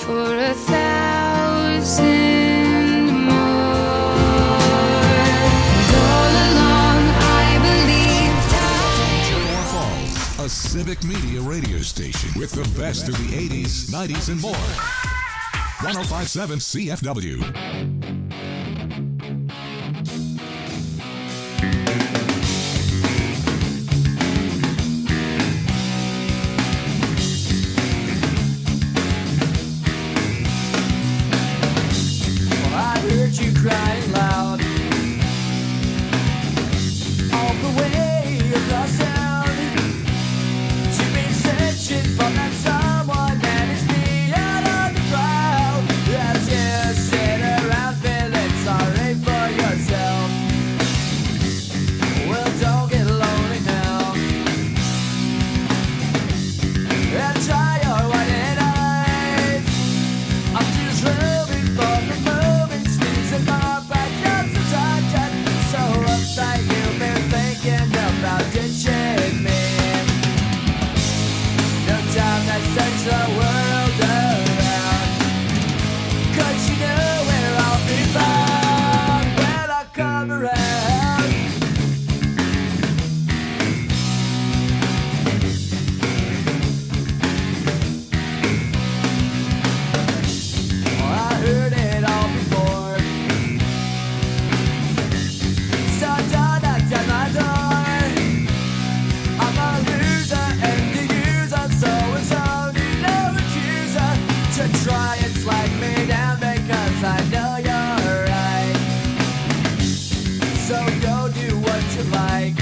for 1,000 more. And all along I believed Kenmore Falls, a civic media radio station with the best of the 80s, 90s, and more. 105.7 CFW. You crying loud all the way across town. You've been searching for that someone that is beyond on the crowd. As you sit around feeling sorry for yourself. Well, don't get lonely now. And try your white eyes. I'm just roving for the moment. And my backyard's the target. So uptight you've been thinking about ditching me. No time to search the world around, 'cause you know where I'll be found when I come around. Oh, I heard it all before. I'm a loser and the user, so it's only no accuser to try and slag me down because I know you're right. So go do what you like.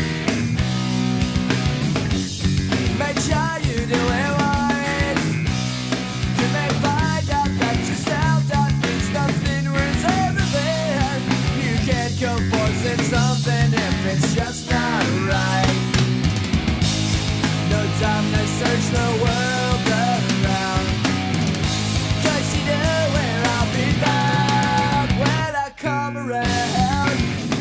Make sure you do it wise. You may find out that yourself that means nothing worth everything. You can't go forcing something if it's just not right. No time to search the world around, 'cause you know where I'll be found when I come around.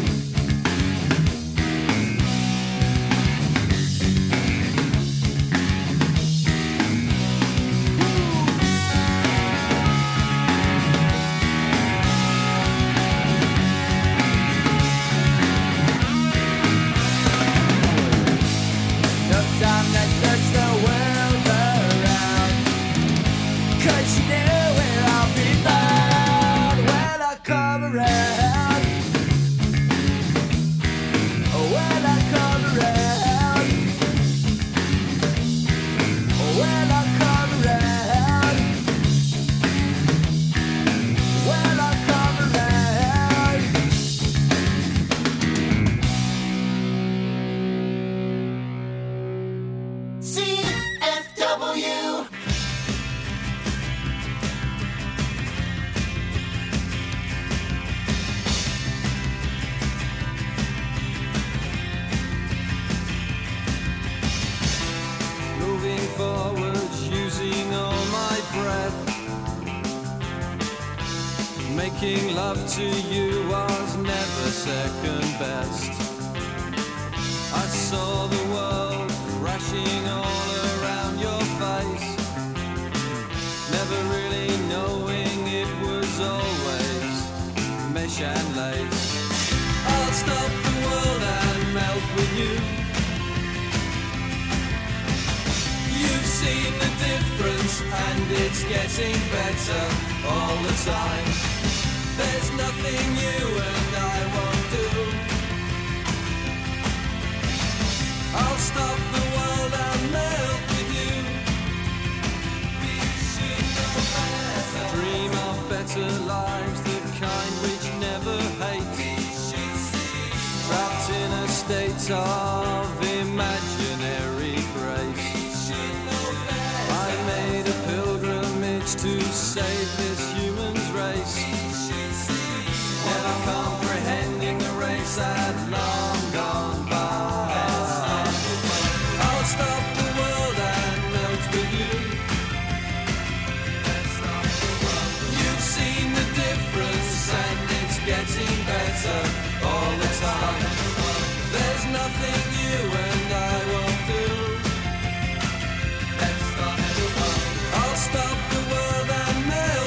No time to search the world around, 'cause you know where I'll be found when I come around. When I come around. When I come around. When I come around. CFW. Moving forwards, using all my breath. Making love to you was never second best. I saw the world crashing all around your face, never really knowing it was always mesh and lace. I'll stop the world and melt with you. You've seen the difference and it's getting better all the time. There's nothing you and I won't do. I'll stop the world and melt with you. We should know better. Dream of better lives, the kind which never hate. Trapped in a state of imaginary grace. I made a pilgrimage to save this human's race, never comprehending the race had long gone by. I'll stop the world and melt with you. You've seen the difference and it's getting better all the time. There's nothing you and I won't do. I'll stop the world and melt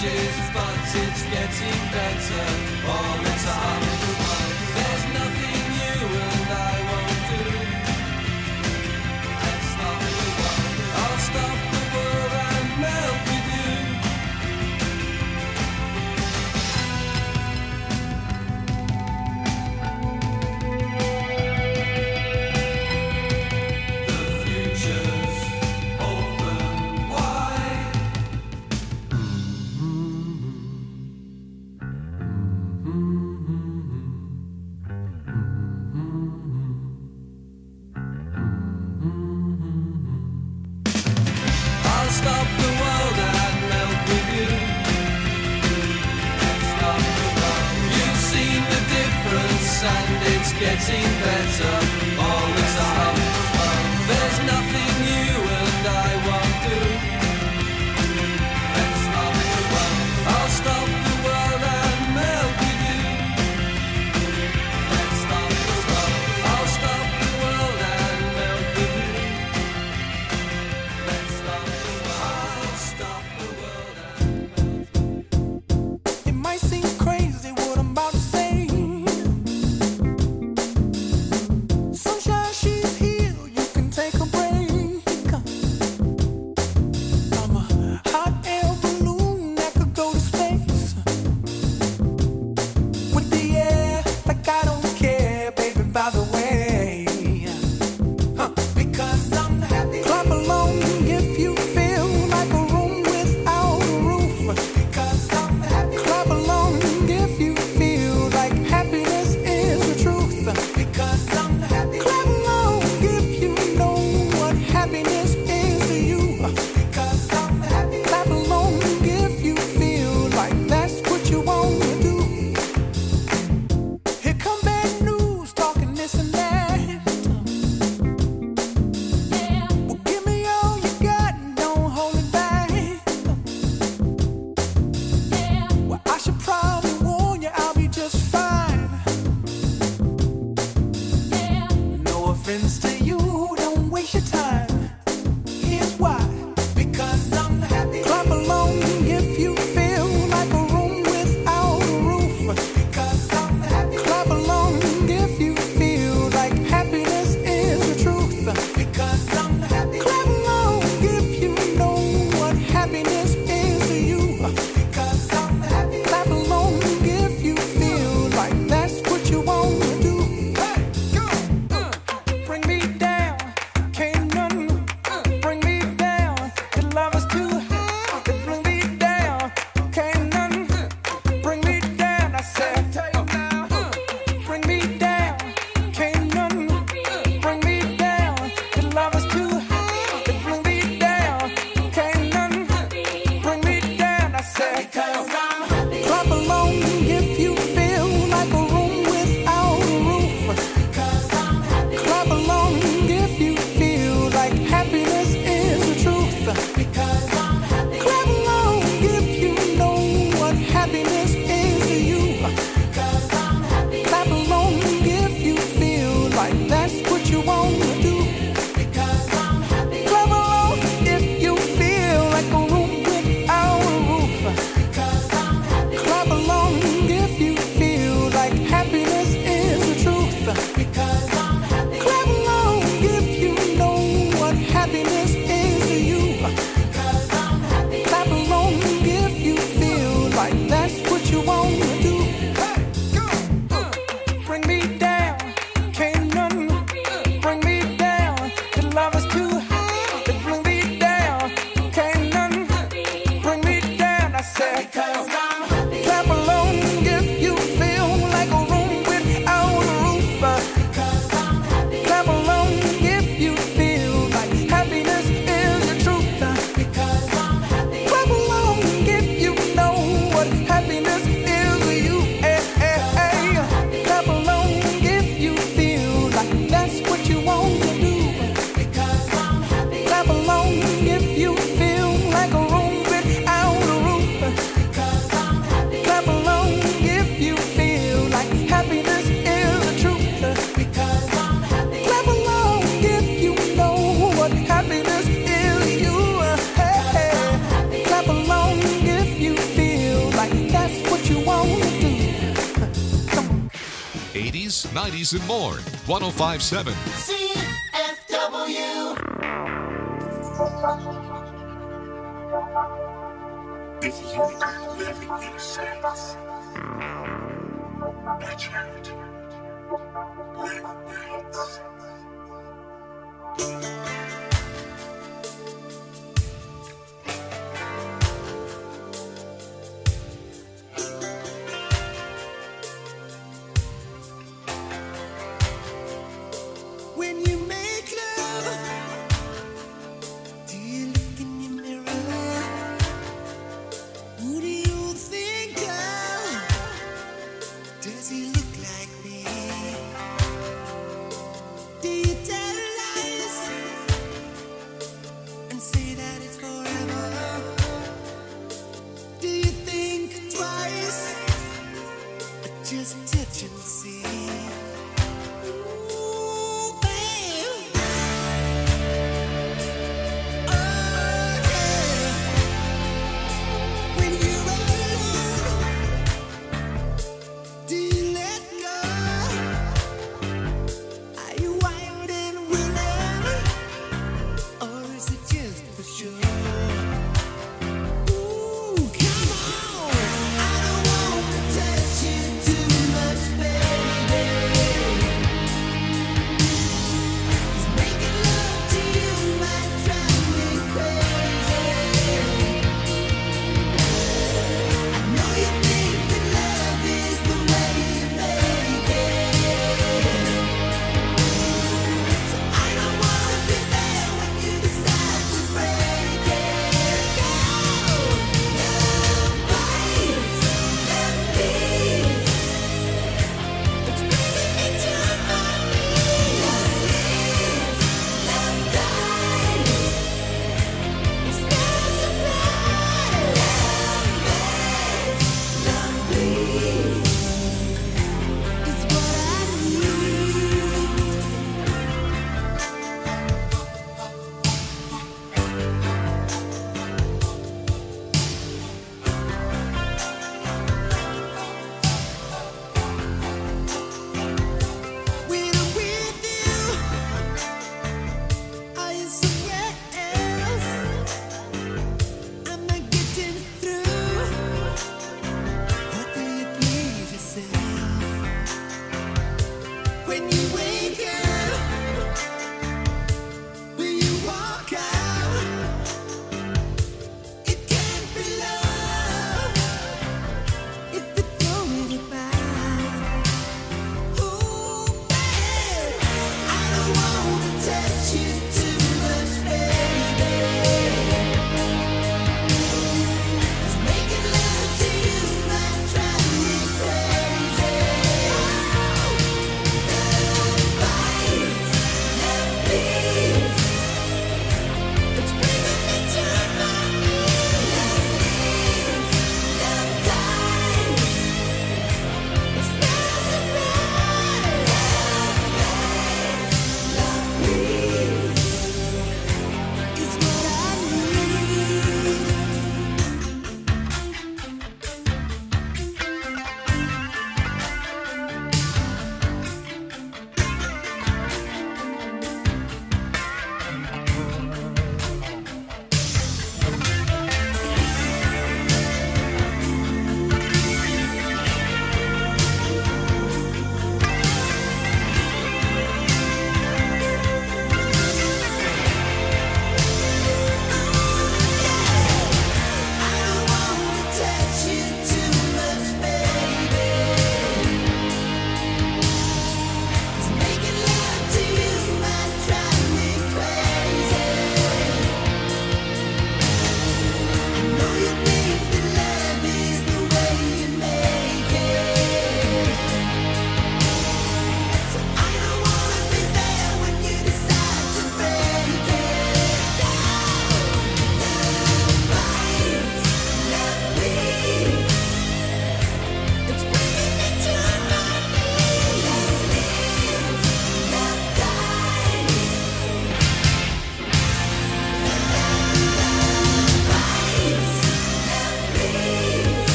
changes, but it's getting better all the time. There's nothing you and I won't do. Let's stop the world. I'll stop the world and melt with you. The future's open wide. I'll stop the world and melt with you. Let's stop the world. You've seen the difference and it's getting better all the time. There's nothing you and I won't do. Let's stop the world. I'll stop the world and melt with you. Let's stop the world. I'll stop the world and melt with you. Let's stop the world. I'll stop the world and It might seem crazy what I'm about to say. Sunshine, she's here, you can take a break. I'm a hot air balloon that could go to space. With the air, like I don't care, baby, by the way. Because I'm happy. Clap along if you feel like a room without a roof. Because I'm happy. Clap along if you feel like happiness is the truth. Because I'm happy. Clap along if you know what happiness is to you. Because I'm happy. Clap along if you feel like that's what you want to do. Here come bad news, talking this and that. Well, give me all you got and don't hold it back. Well, I should probably warn you, I'll be just fine. No offense to you, don't waste your time. Here's why. Because I'm happy. Clap along if you feel like a room without a roof. Because I'm happy. Clap along if you feel like happiness is the truth. Because I'm happy. Clap along if you know what happiness is to you. Because I'm happy. Clap along if you feel like that's what you want to do. Hey, go. Bring me down, can't none bring me down. Your love is too high, to bring me down, can't none bring me down. I said, bring me down, can't none bring me down. Your love is too high, to bring me down, can't none bring me down. I said, clap along if you feel like a room without a roof. Clap along if you feel like happiness is the truth. Clap along if you know what happiness is to you. Clap along if you feel like that's what you want to do. Clap along if you feel like a room without a roof. Clap along if you feel like happiness is the truth. Clap along if you know what happiness is to you. Clap along if you feel like that's what you want to do. Bring me down, can't none bring me down. Your love is too high, to bring me down, can't none bring me down. I said, clap along if you feel like a room without a roof. Clap along if you feel like happiness is the truth. Clap along if you know what happiness is to you. Clap along if you feel like that's what you want to do. Because I'm 90s, and more. 1057. CFW. If you could live in your sense, watch out, live nights. When you make love, do you look in your mirror? Who do you think of? Does he look like me? Do you tell lies?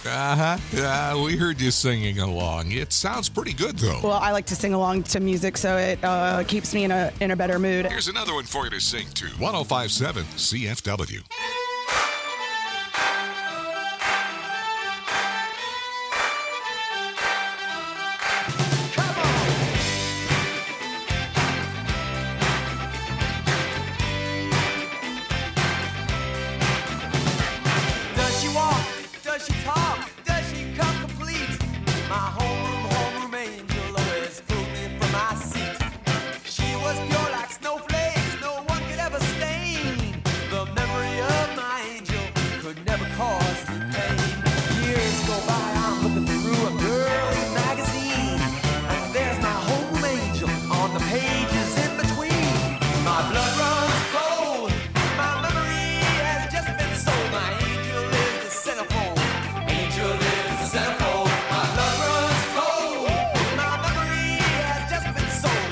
Uh-huh. We heard you singing along. It sounds pretty good, though. Well, I like to sing along to music, so it keeps me in a better mood. Here's another one for you to sing to. 105.7 CFW. Does she walk? Does she talk? Does she come complete? My homeroom angel always pulled me from my seat. She was pure like snowflakes, no one could ever stain. The memory of my angel could never cause me pain. Years go by, I'm looking through a girly magazine, and there's my homeroom angel on the pages in between. My blood runs cold, my memory has just been sold. My angel is the centerfold. Angel is the centerfold. My blood runs cold. My memory has just been sold.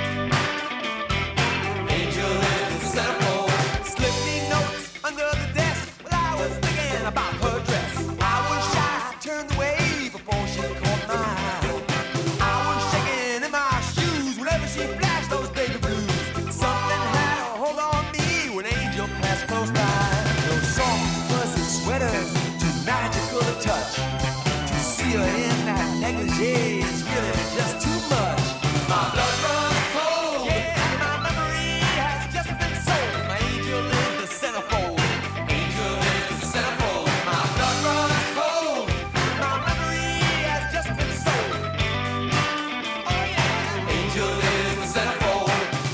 Angel is the centerfold. Slipped me notes under the desk while I was thinking about her dress. I was shy, turned away before she caught my eye. I was shaking in my shoes whenever she flashed those baby blues. Something had a hold on me when Angel passed close by. Those soft, fuzzy sweaters, too magical to touch. To see her in that negligee is really just too much. My blood runs cold. Yeah, my memory has just been sold. My angel is the centerfold. Angel is the centerfold. My blood runs cold. My memory has just been sold. Oh yeah. Angel is the centerfold.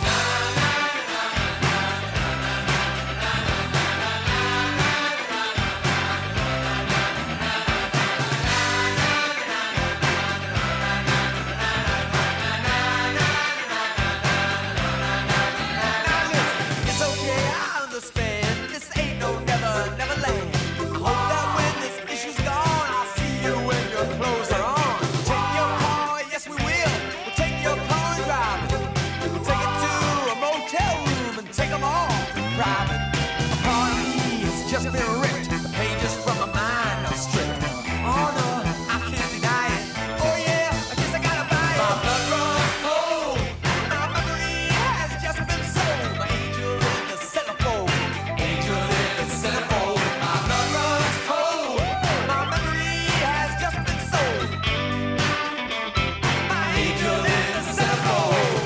It's okay, I understand. This ain't no never, never land. I hope that when this issue's gone, I'll see you when your clothes are on. Take your car, yes we will. We'll take your car and drive it. We'll take it to a motel room and take 'em all private. A part of me has just been ripped. The pages from my mind are stripped. Oh no, I can't deny it. Oh yeah, I guess I gotta buy it. My blood runs cold. My memory has just been sold. My angel is the centerfold. Angel is the centerfold. My blood runs cold. My memory has just been sold. My angel is the centerfold.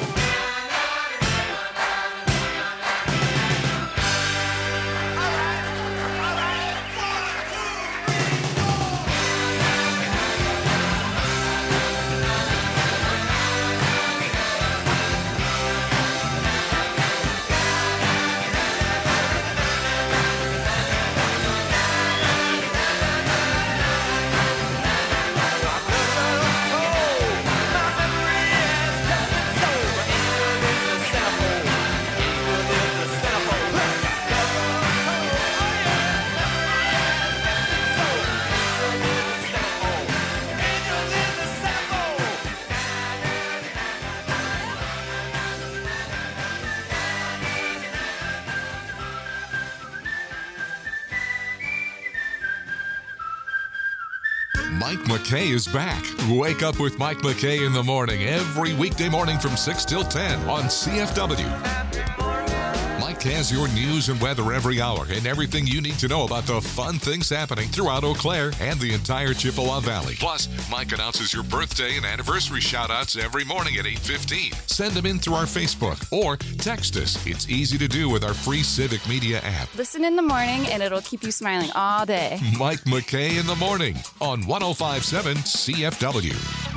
Mike McKay is back. Wake up with Mike McKay in the morning every weekday morning from 6 till 10 on CFW. Mike has your news and weather every hour and everything you need to know about the fun things happening throughout Eau Claire and the entire Chippewa Valley. Plus, Mike announces your birthday and anniversary shout-outs every morning at 8:15. Send them in through our Facebook or text us. It's easy to do with our free Civic Media app. Listen in the morning and it'll keep you smiling all day. Mike McKay in the morning on 105.7 CFW.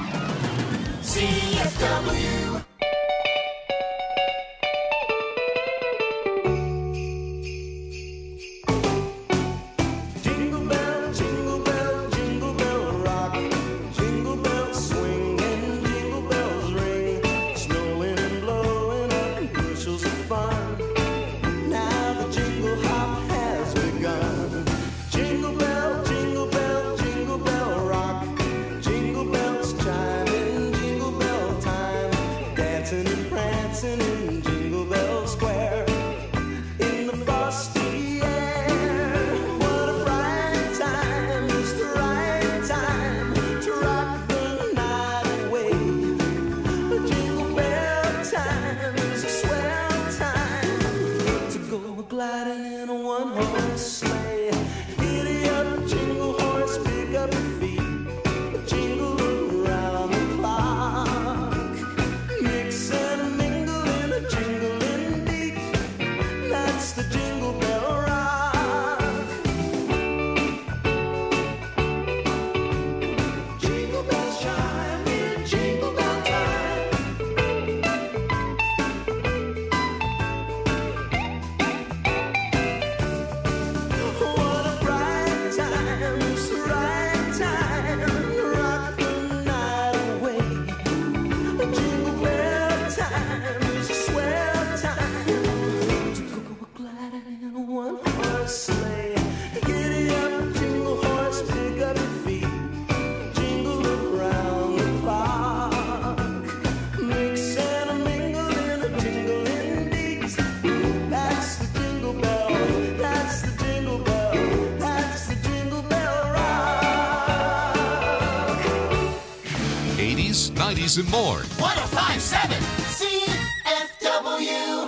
CFW. Jingle bell, jingle bell, jingle bell rock. Jingle bells swing and jingle bells ring. Snowing and blowing up bushels of fun. Now the jingle hop has begun. Jingle bell, jingle bell, jingle bell rock. Jingle bells chime in jingle bell time. 90s, and more. 1057 CFW.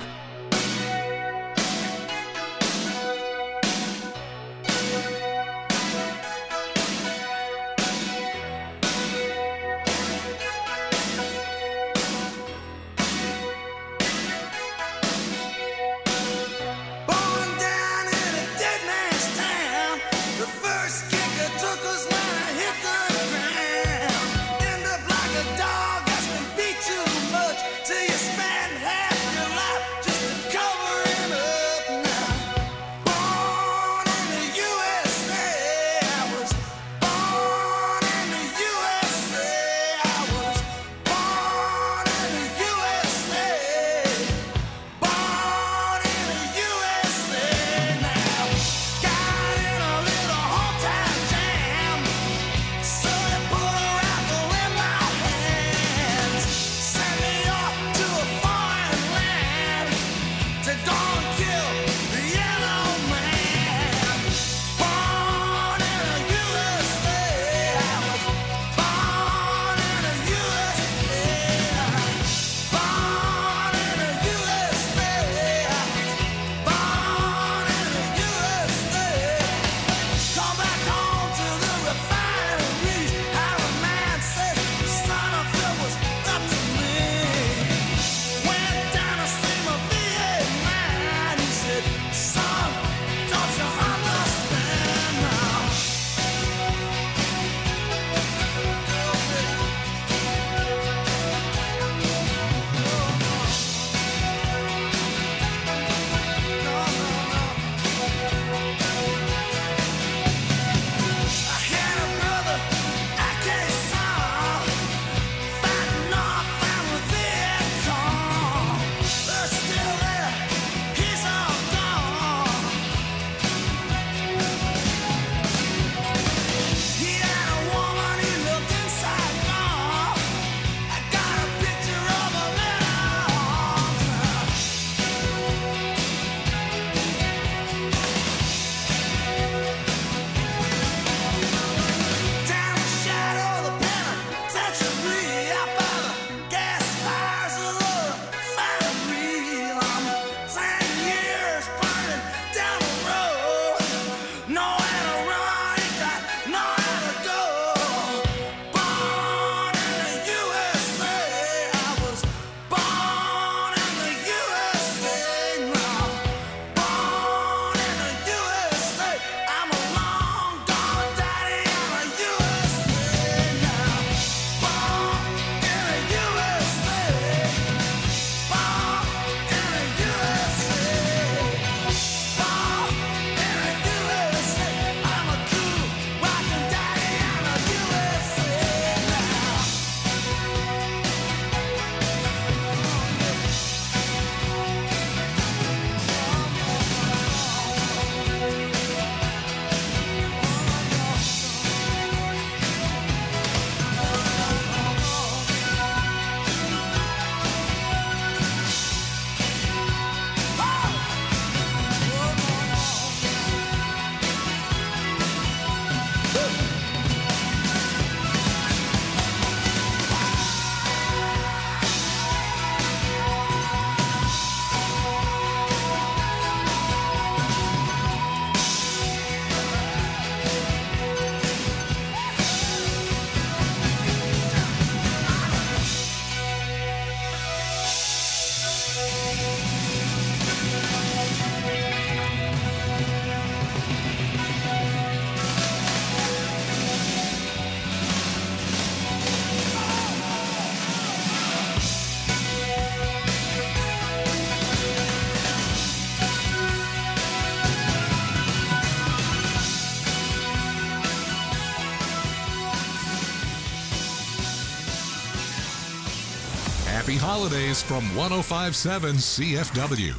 Happy holidays from 1057 CFW.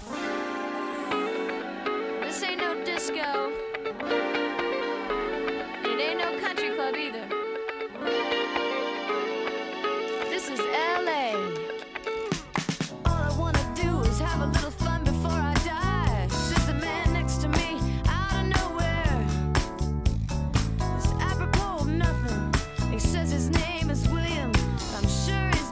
This ain't no disco. It ain't no country club either. This is LA. All I wanna do is have a little fun before I die. Sits a man next to me out of nowhere. It's apropos of nothing. He says his name is William. I'm sure he's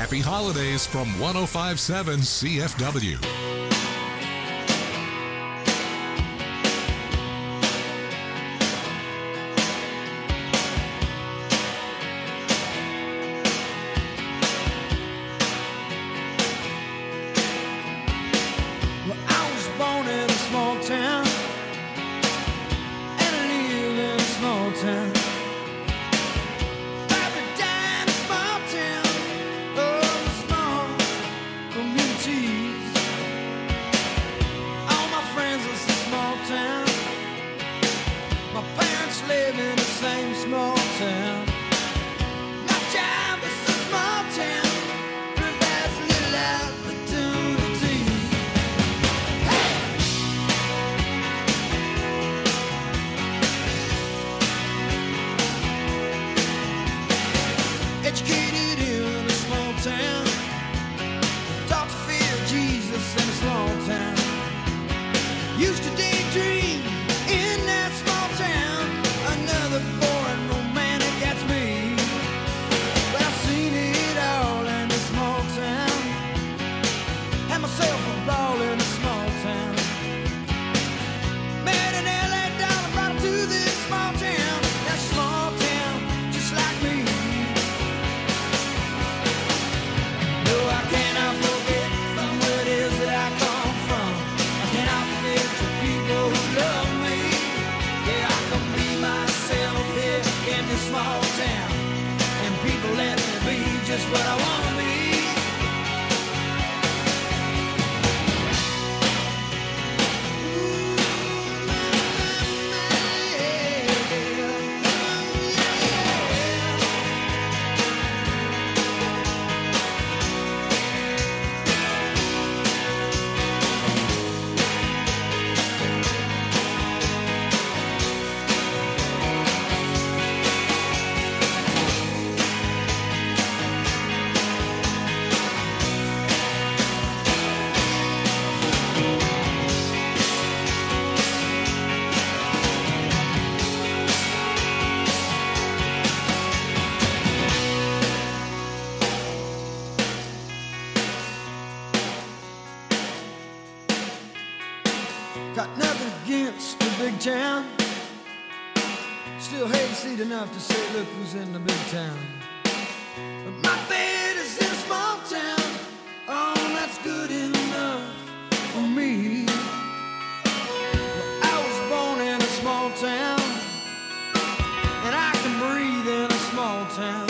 Happy holidays from 1057 CFW. Well, I was born in a small town, and I live in a small town. Probably died in a small town, oh, small communities. All my friends live in a small town. My parents live in the same small town. My job is a small town, provides little opportunity. Educated in a small town, taught to fear Jesus in a small town. Used to daydream in that small town. Another boring romantic, that's me. But I've seen it all in a small town. Had myself a ball in a small town. Met an LA dollar, brought her to this small town. That small town, just like me. No, I cannot forget from where it is that I come from. I cannot forget the people who love me. Yeah, I can be myself here in this small town, and people let me be just what I want to be. Got nothing against the big town. Still hayseed enough to say, look who's in the big town. But my bed is in a small town. Oh, that's good enough for me. Well, I was born in a small town, and I can breathe in a small town.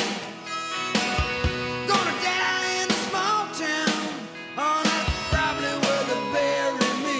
Gonna die in a small town. Oh, that's probably where they bury me.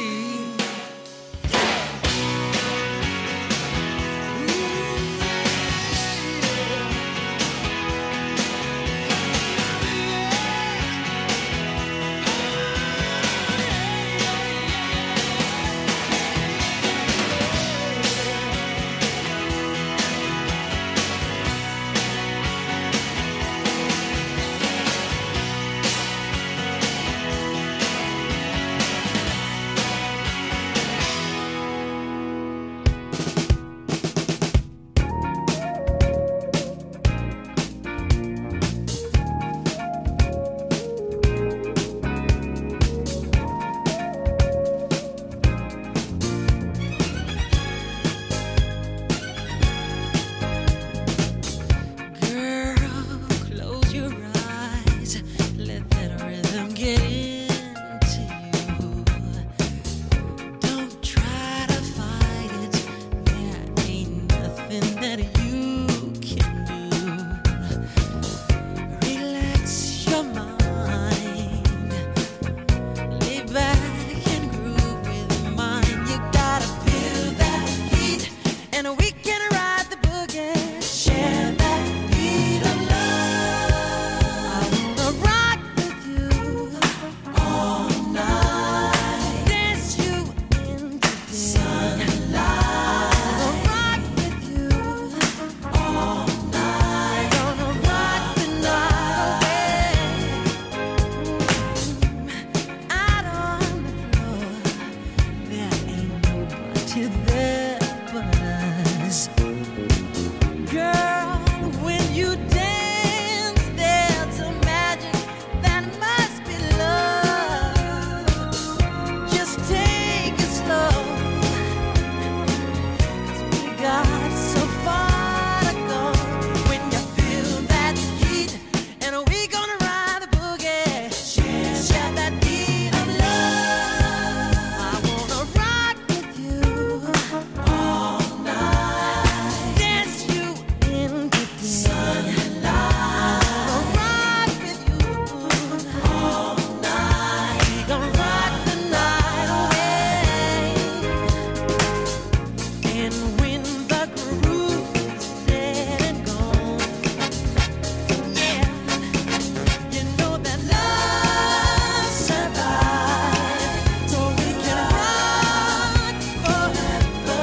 And when the groove is dead and gone, yeah, you know that love survives, so we can rock forever.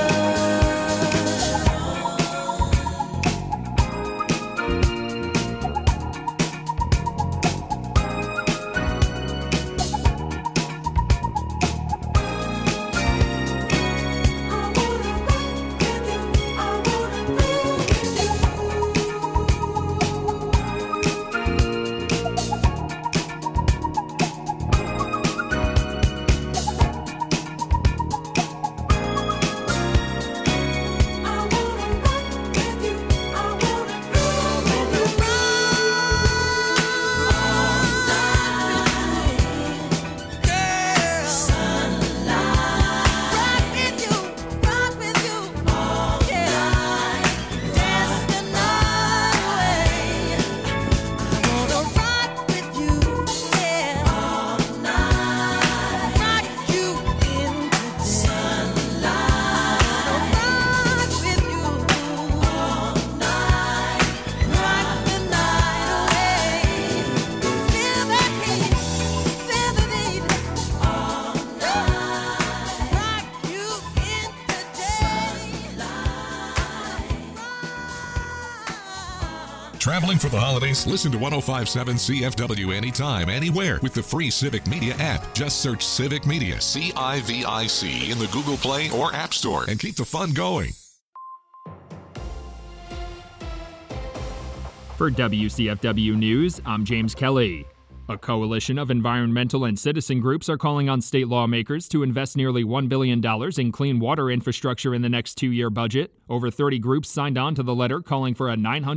Traveling for the holidays? Listen to 105.7 CFW anytime, anywhere with the free Civic Media app. Just search Civic Media, CIVIC, in the Google Play or App Store and keep the fun going. For WCFW News, I'm James Kelly. A coalition of environmental and citizen groups are calling on state lawmakers to invest nearly $1 billion in clean water infrastructure in the next two-year budget. Over 30 groups signed on to the letter calling for a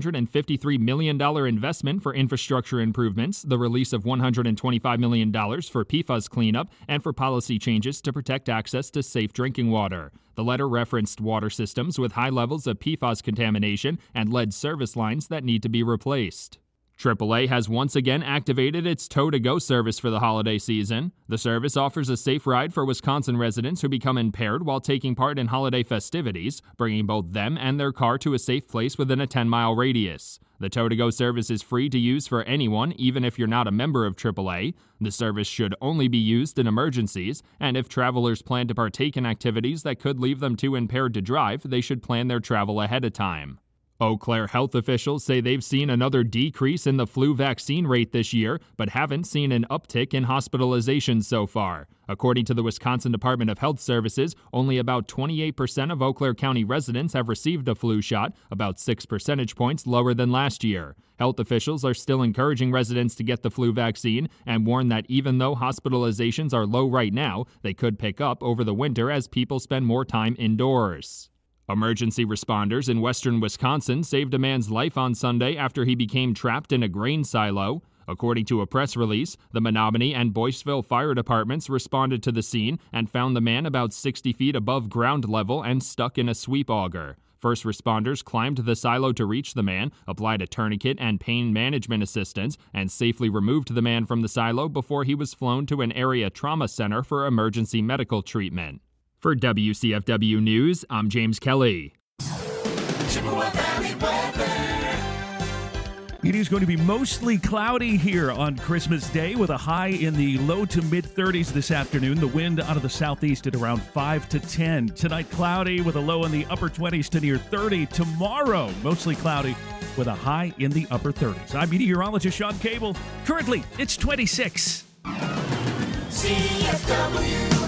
$953 million investment for infrastructure improvements, the release of $125 million for PFAS cleanup, and for policy changes to protect access to safe drinking water. The letter referenced water systems with high levels of PFAS contamination and lead service lines that need to be replaced. AAA has once again activated its Tow-to-Go service for the holiday season. The service offers a safe ride for Wisconsin residents who become impaired while taking part in holiday festivities, bringing both them and their car to a safe place within a 10-mile radius. The Tow-to-Go service is free to use for anyone, even if you're not a member of AAA. The service should only be used in emergencies, and if travelers plan to partake in activities that could leave them too impaired to drive, they should plan their travel ahead of time. Eau Claire health officials say they've seen another decrease in the flu vaccine rate this year, but haven't seen an uptick in hospitalizations so far. According to the Wisconsin Department of Health Services, only about 28% of Eau Claire County residents have received a flu shot, about 6 percentage points lower than last year. Health officials are still encouraging residents to get the flu vaccine and warn that even though hospitalizations are low right now, they could pick up over the winter as people spend more time indoors. Emergency responders in western Wisconsin saved a man's life on Sunday after he became trapped in a grain silo. According to a press release, the Menominee and Boyceville fire departments responded to the scene and found the man about 60 feet above ground level and stuck in a sweep auger. First responders climbed the silo to reach the man, applied a tourniquet and pain management assistance, and safely removed the man from the silo before he was flown to an area trauma center for emergency medical treatment. For WCFW News, I'm James Kelly. It is going to be mostly cloudy here on Christmas Day with a high in the low to mid-30s this afternoon. The wind out of the southeast at around 5 to 10. Tonight, cloudy with a low in the upper 20s to near 30. Tomorrow, mostly cloudy with a high in the upper 30s. I'm meteorologist Sean Cable. Currently, it's 26. CFW.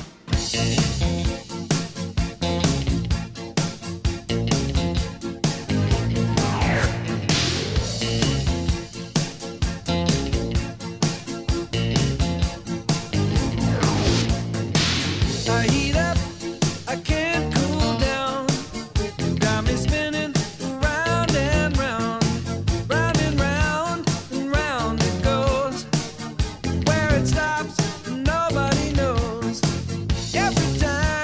I heat up, I can't cool down. Got me spinning round and round, round and round and round it goes. Where it stops, nobody knows. Every time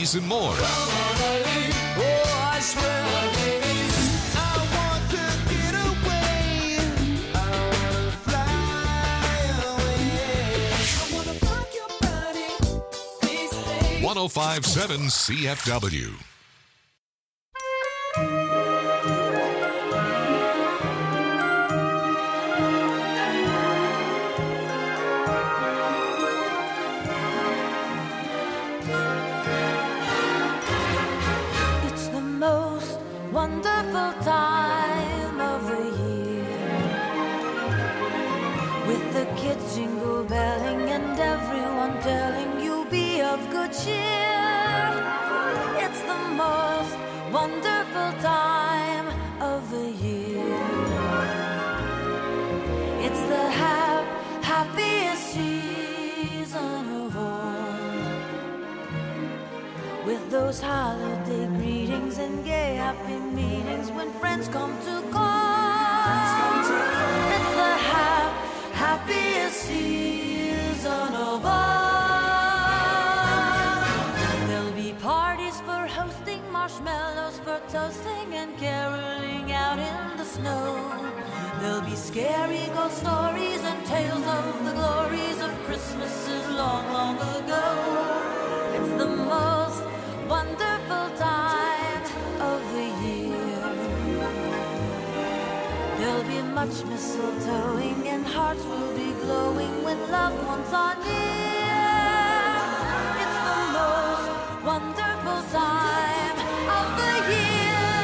these and more. Oh, I swear. I want to get away. I wanna fly away. I wanna rock your body. Please stay. 105.7 CFW. It's the most wonderful time of the year, with the kids jingle belling and everyone telling you be of good cheer. It's the most wonderful time of the year. It's the happiest season of all, with those holiday greetings and gay happy meetings when friends come to call. It's the happiest season of all. There'll be parties for hosting, marshmallows for toasting, and caroling out in the snow. There'll be scary ghost stories and tales of the glories of Christmases long, long ago. It's the most wonderful time of the year. There'll be much mistletoeing and hearts will be glowing when loved ones are near. It's the most wonderful time of the year.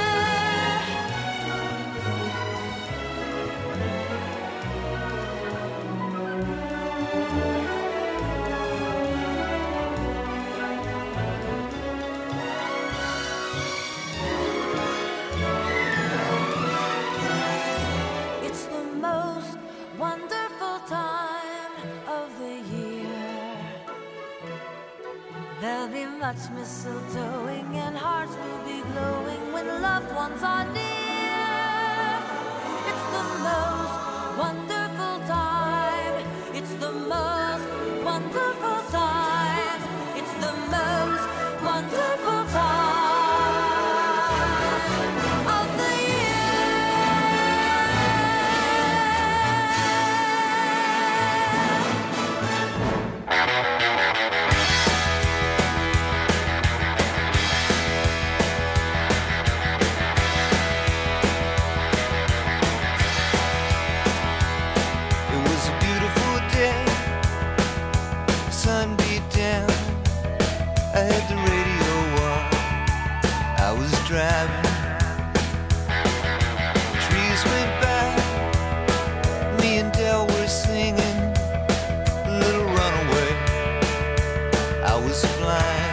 It's the most wonderful time of the year. There'll be much mistletoeing and hearts will be glowing when loved ones are near. It's the most wonderful time. It's the most wonderful time. It's the most wonderful time of the It was a beautiful day. Sun beat down. I had the radio on. I was driving. Trees went by. Me and Del were singing Little Runaway. I was flying.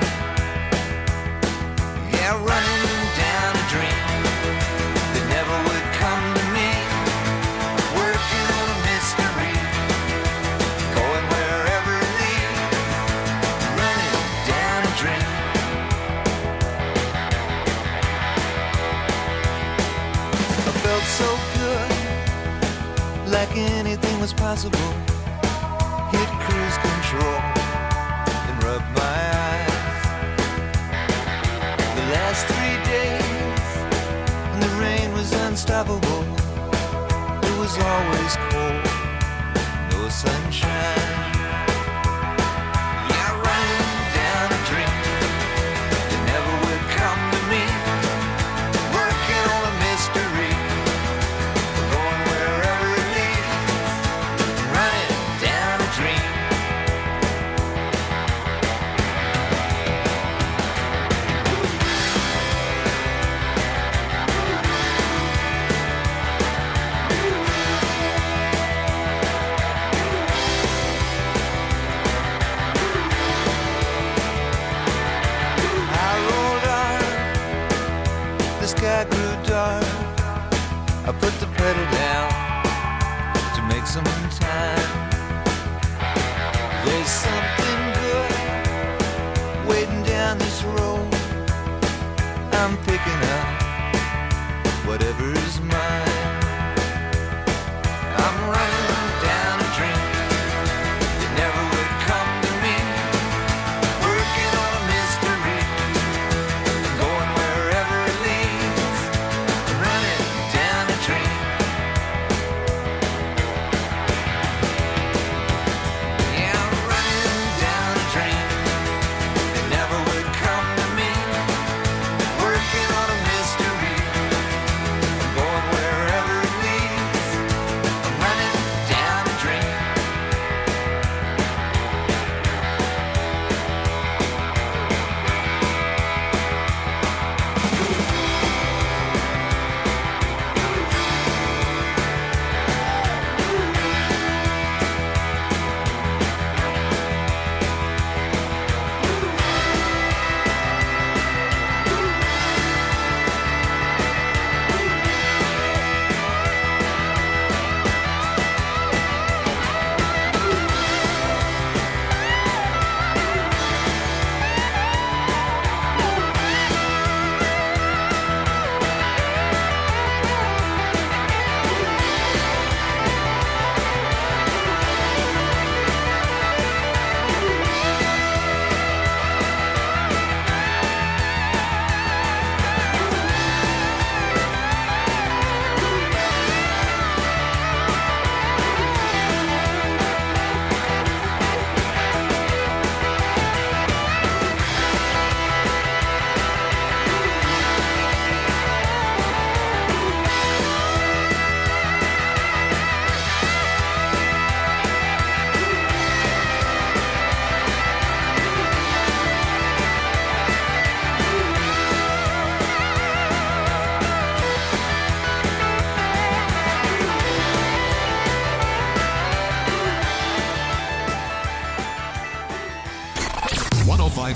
Yeah, running down a dream that never would come to me. Working on a mystery, going wherever it leads, running down a dream. I felt so good, like anything was possible. Hit cruise control and rubbed my eyes. The last 3 days, and the rain was unstoppable. It was always cold, no sunshine. Yeah, running down a dream that never would come to me. Working on a mystery, going wherever it leads. Running down a dream. I rolled on, the sky grew dark. I put the pedal down to make some time. There's something good waiting down this road. I'm picking up whatever's mine. I'm running down a dream that never would come to me. Working on a mystery,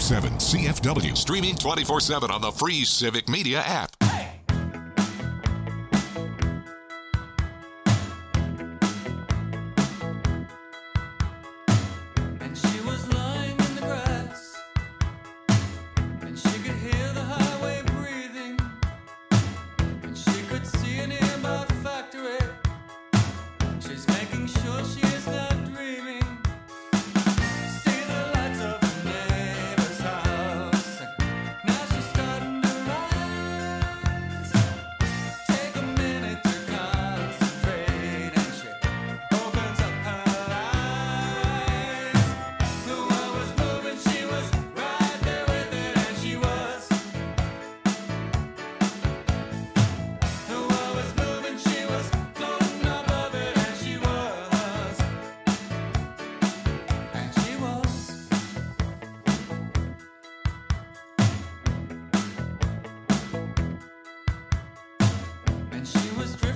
94.7 CFW. Streaming 24/7 on the free Civic Media app. And she was lying in the grass, and she could hear the highway breathing, and she could see a nearby factory. She's making sure she is not dreaming. See the lights of her neighbor's house. Now she's starting to rise. Take a minute to concentrate, and she opens up her eyes. The world was moving, she was right there with it, and she was. The world was moving, she was floating above it, and she was. And she was. And she was